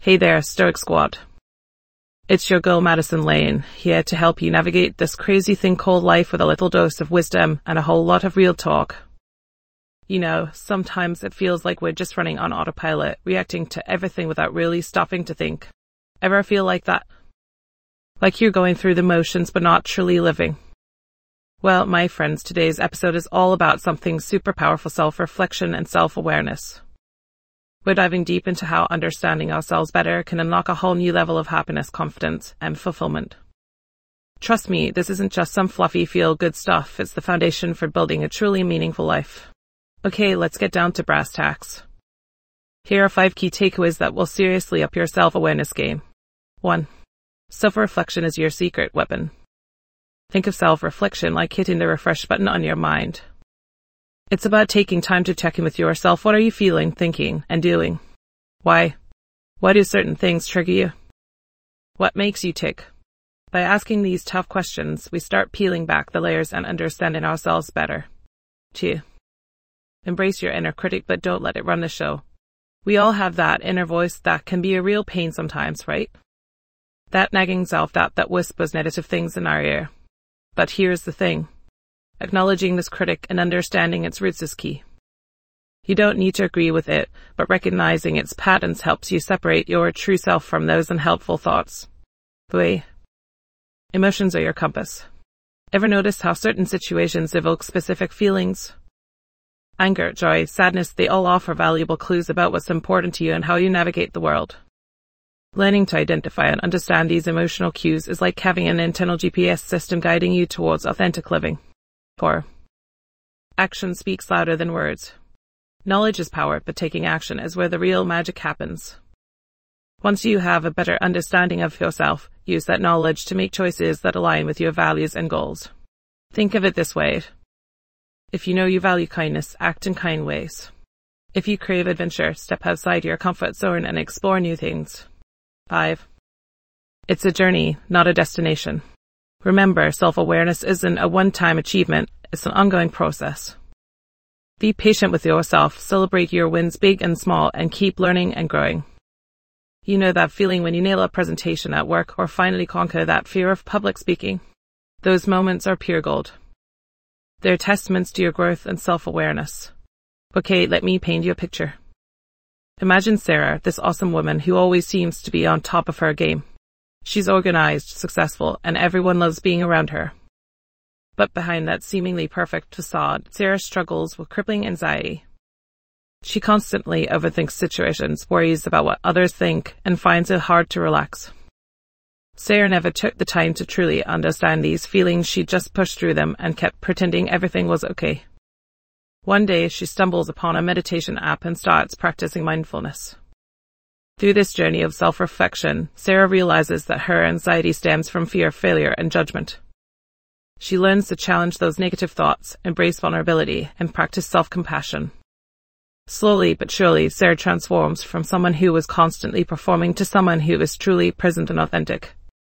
Hey there, Stoic Squad. It's your girl Madison Lane, here to help you navigate this crazy thing called life with a little dose of wisdom and a whole lot of real talk. You know, sometimes it feels like we're just running on autopilot, reacting to everything without really stopping to think. Ever feel like that? Like you're going through the motions but not truly living? Well, my friends, today's episode is all about something super powerful: self-reflection and self-awareness. We're diving deep into how understanding ourselves better can unlock a whole new level of happiness, confidence, and fulfillment. Trust me, this isn't just some fluffy feel-good stuff. It's the foundation for building a truly meaningful life. Okay, let's get down to brass tacks. Here are 5 key takeaways that will seriously up your self-awareness game. 1. Self-reflection is your secret weapon. Think of self-reflection like hitting the refresh button on your mind. It's about taking time to check in with yourself. What are you feeling, thinking, and doing? Why? Why do certain things trigger you? What makes you tick? By asking these tough questions, we start peeling back the layers and understanding ourselves better. 2. Embrace your inner critic, but don't let it run the show. We all have that inner voice that can be a real pain sometimes, right? That nagging self-doubt that whispers negative things in our ear. But here's the thing. Acknowledging this critic and understanding its roots is key. You don't need to agree with it, but recognizing its patterns helps you separate your true self from those unhelpful thoughts. 3. Emotions are your compass. Ever notice how certain situations evoke specific feelings? Anger, joy, sadness, they all offer valuable clues about what's important to you and how you navigate the world. Learning to identify and understand these emotional cues is like having an internal GPS system guiding you towards authentic living. 4. Action speaks louder than words. Knowledge is power, but taking action is where the real magic happens. Once you have a better understanding of yourself, use that knowledge to make choices that align with your values and goals. Think of it this way. If you know you value kindness, act in kind ways. If you crave adventure, step outside your comfort zone and explore new things. 5. It's a journey, not a destination. Remember, self-awareness isn't a one-time achievement, it's an ongoing process. Be patient with yourself, celebrate your wins big and small, and keep learning and growing. You know that feeling when you nail a presentation at work or finally conquer that fear of public speaking? Those moments are pure gold. They're testaments to your growth and self-awareness. Okay, let me paint you a picture. Imagine Sarah, this awesome woman who always seems to be on top of her game. She's organized, successful, and everyone loves being around her. But behind that seemingly perfect facade, Sarah struggles with crippling anxiety. She constantly overthinks situations, worries about what others think, and finds it hard to relax. Sarah never took the time to truly understand these feelings. She just pushed through them and kept pretending everything was okay. One day, she stumbles upon a meditation app and starts practicing mindfulness. Through this journey of self-reflection, Sarah realizes that her anxiety stems from fear of failure and judgment. She learns to challenge those negative thoughts, embrace vulnerability, and practice self-compassion. Slowly but surely, Sarah transforms from someone who was constantly performing to someone who is truly present and authentic.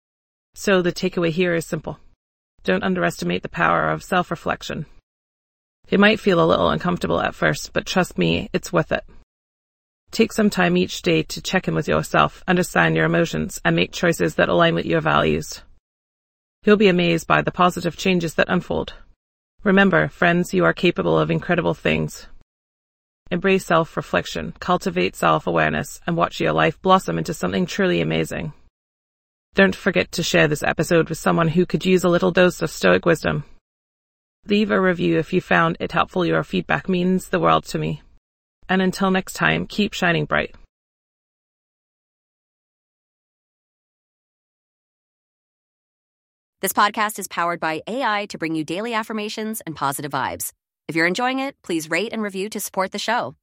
So the takeaway here is simple. Don't underestimate the power of self-reflection. It might feel a little uncomfortable at first, but trust me, it's worth it. Take some time each day to check in with yourself, understand your emotions, and make choices that align with your values. You'll be amazed by the positive changes that unfold. Remember, friends, you are capable of incredible things. Embrace self-reflection, cultivate self-awareness, and watch your life blossom into something truly amazing. Don't forget to share this episode with someone who could use a little dose of stoic wisdom. Leave a review if you found it helpful. Your feedback means the world to me. And until next time, keep shining bright. This podcast is powered by AI to bring you daily affirmations and positive vibes. If you're enjoying it, please rate and review to support the show.